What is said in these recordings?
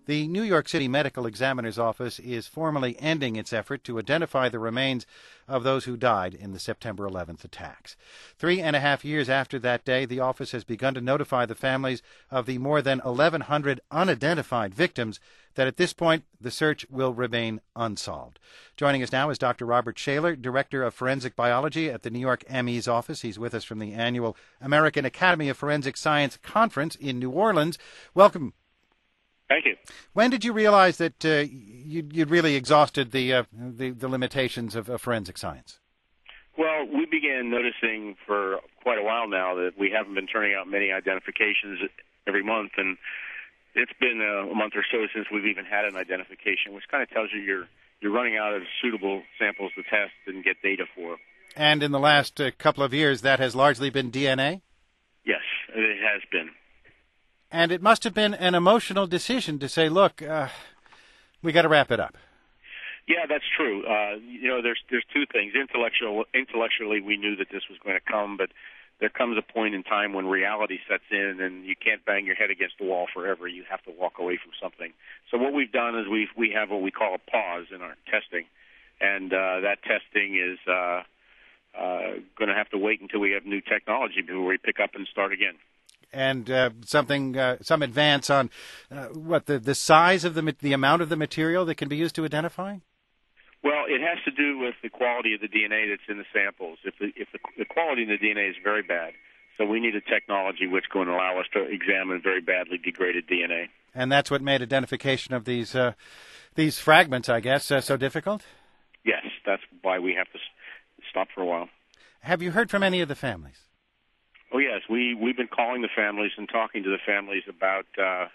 The New York City Medical Examiner's Office is formally ending its effort to identify the remains of those who died in the September 11th attacks. 3.5 years after that day, the office has begun to notify the families of the more than 1,100 unidentified victims that at this point the search will remain unsolved. Joining us now is Dr. Robert Shaler, Director of Forensic Biology at the New York ME's office. He's with us from the annual American Academy of Forensic Science Conference in New Orleans. Welcome. Thank you. When did you realize that you'd really exhausted the limitations of forensic science? Well, we began noticing for quite a while now that we haven't been turning out many identifications every month, and it's been a month or so since we've even had an identification, which kind of tells you you're running out of suitable samples to test and get data for. And in the last couple of years, that has largely been DNA? Yes, it has been. And it must have been an emotional decision to say, look, we got to wrap it up. Yeah, that's true. There's two things. Intellectually, we knew that this was going to come, but there comes a point in time when reality sets in and you can't bang your head against the wall forever. You have to walk away from something. So what we've done is we have what we call a pause in our testing, and that testing is going to have to wait until we have new technology before we pick up and start again. And some advance on the size of the amount of the material that can be used to identify? Well, it has to do with the quality of the DNA that's in the samples. If the quality of the DNA is very bad, so we need a technology which is going to allow us to examine very badly degraded DNA. And that's what made identification of these fragments, I guess, so difficult? Yes, that's why we have to stop for a while. Have you heard from any of the families? Oh, yes. We've been calling the families and talking to the families about,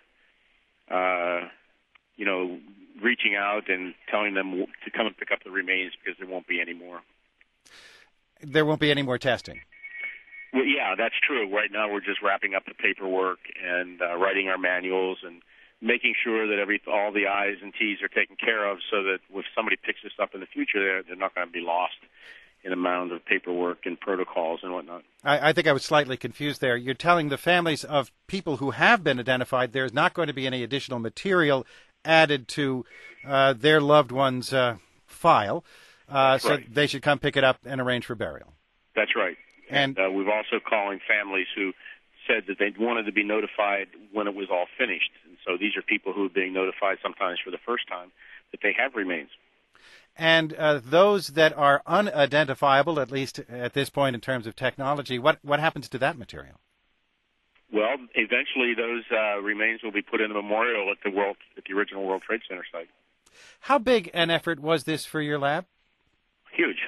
reaching out and telling them to come and pick up the remains because there won't be any more. There won't be any more testing? Well, yeah, that's true. Right now we're just wrapping up the paperwork and writing our manuals and making sure that all the I's and T's are taken care of so that if somebody picks this up in the future, they're not going to be lost in a mound of paperwork and protocols and whatnot. I think I was slightly confused there. You're telling the families of people who have been identified there's not going to be any additional material added to their loved one's file, so right. They should come pick it up and arrange for burial. That's right. And we've also calling families who said that they wanted to be notified when it was all finished. And so these are people who are being notified sometimes for the first time that they have remains. And those that are unidentifiable, at least at this point in terms of technology, what happens to that material? Well, eventually those remains will be put in a memorial at the original World Trade Center site. How big an effort was this for your lab? Huge.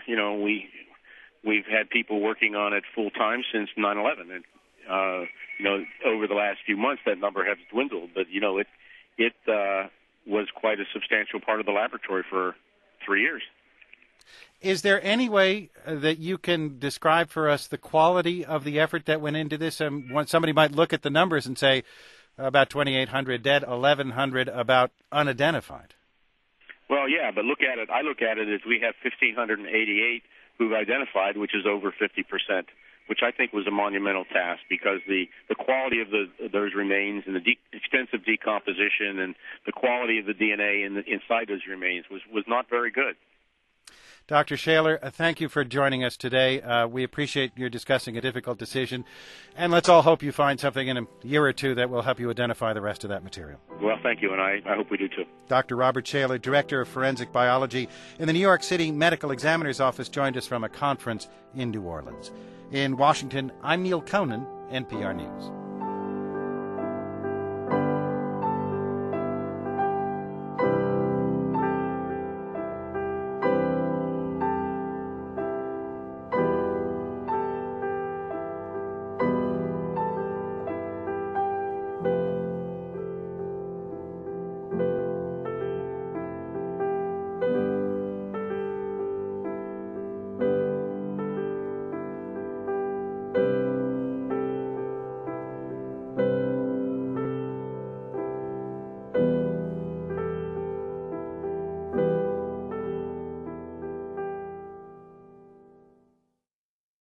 We've had people working on it full time since 9/11, and over the last few months that number has dwindled. But it was quite a substantial part of the laboratory for 3 years. Is there any way that you can describe for us the quality of the effort that went into this? Somebody might look at the numbers and say about 2,800 dead, 1,100 about unidentified. Well, yeah, but look at it. I look at it as we have 1,588 who've identified, which is over 50%, which I think was a monumental task because the quality of those remains and the extensive decomposition and the quality of the DNA inside those remains was not very good. Dr. Shaler, thank you for joining us today. We appreciate your discussing a difficult decision, and let's all hope you find something in a year or two that will help you identify the rest of that material. Well, thank you, and I hope we do too. Dr. Robert Shaler, Director of Forensic Biology in the New York City Medical Examiner's Office, joined us from a conference in New Orleans. In Washington, I'm Neil Conan, NPR News.